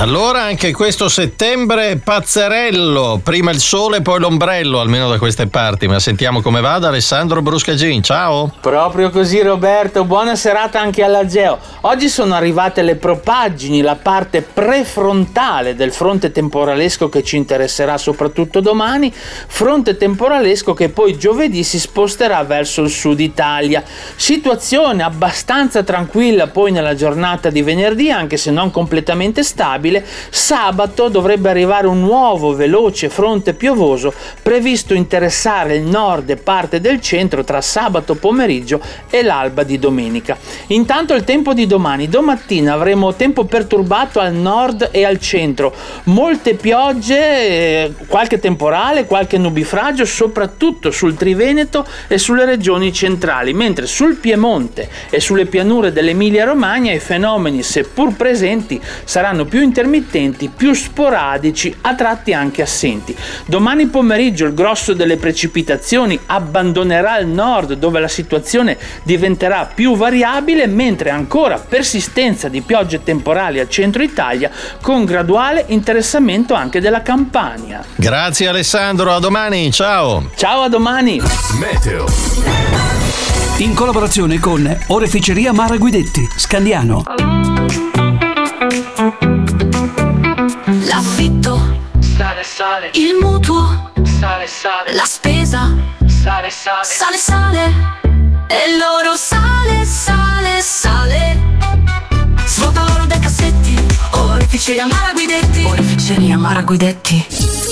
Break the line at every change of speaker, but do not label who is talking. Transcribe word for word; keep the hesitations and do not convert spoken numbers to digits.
Allora anche questo settembre è pazzerello, prima il sole poi l'ombrello, almeno da queste parti, ma sentiamo come va da Alessandro Bruscagin. Ciao.
Proprio così Roberto, buona serata anche alla Geo. Oggi sono arrivate le propaggini, la parte prefrontale del fronte temporalesco che ci interesserà soprattutto domani, fronte temporalesco che poi giovedì si sposterà verso il sud Italia. Situazione abbastanza tranquilla poi nella giornata di venerdì, anche se non completamente stabile. Sabato dovrebbe arrivare un nuovo veloce fronte piovoso previsto interessare il nord e parte del centro tra sabato pomeriggio e l'alba di domenica. Intanto il tempo di domani: domattina avremo tempo perturbato al nord e al centro, molte piogge, qualche temporale, qualche nubifragio soprattutto sul Triveneto e sulle regioni centrali, mentre sul Piemonte e sulle pianure dell'Emilia Romagna i fenomeni, seppur presenti, saranno più intermittenti, più sporadici, a tratti anche assenti. Domani pomeriggio il grosso delle precipitazioni abbandonerà il nord, dove la situazione diventerà più variabile, mentre ancora persistenza di piogge temporali al centro Italia, con graduale interessamento anche della Campania.
Grazie Alessandro, a domani, ciao.
Ciao, a domani.
Meteo.
In collaborazione con Oreficeria Mara Guidetti, Scandiano.
L'affitto,
sale, sale.
il mutuo,
Sale, sale.
la spesa,
Sale, sale.
sale, sale. E loro sale, sale, sale. Svuota l'oro dai cassetti. Oreficeria Mara Guidetti. Oreficeria Mara Guidetti.